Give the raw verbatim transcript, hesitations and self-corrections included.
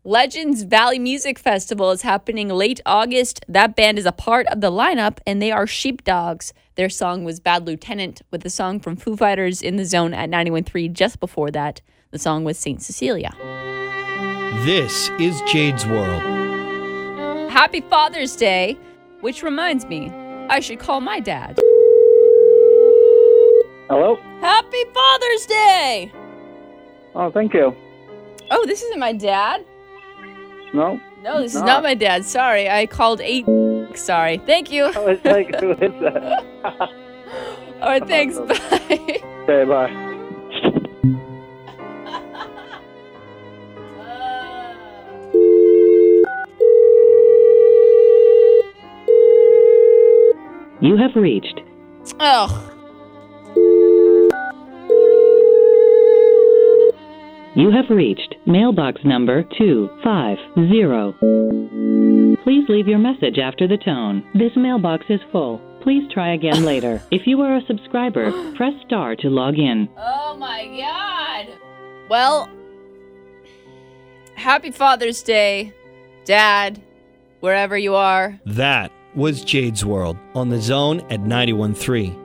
Legends Valley Music Festival is happening late August. That band is a part of the lineup, and they are Sheepdogs. Their song was Bad Lieutenant, with the song from Foo Fighters In the Zone at ninety-one point three just before that. The song was Saint Cecilia. This is Jade's World. Happy Father's Day, which reminds me, I should call my dad. Hello? Happy Father's Day! Oh, thank you. Oh, this isn't my dad? No? No, this no. is not my dad. Sorry, I called eight. Sorry. Thank you. I was like, who is that? All right, thanks. Bye. Okay, bye. You have reached. Oh. You have reached mailbox number two five zero. Please leave your message after the tone. This mailbox is full. Please try again later. If you are a subscriber, press star to log in. Oh my God. Well, happy Father's Day, Dad, wherever you are. That was Jade's World on The Zone at ninety-one point three.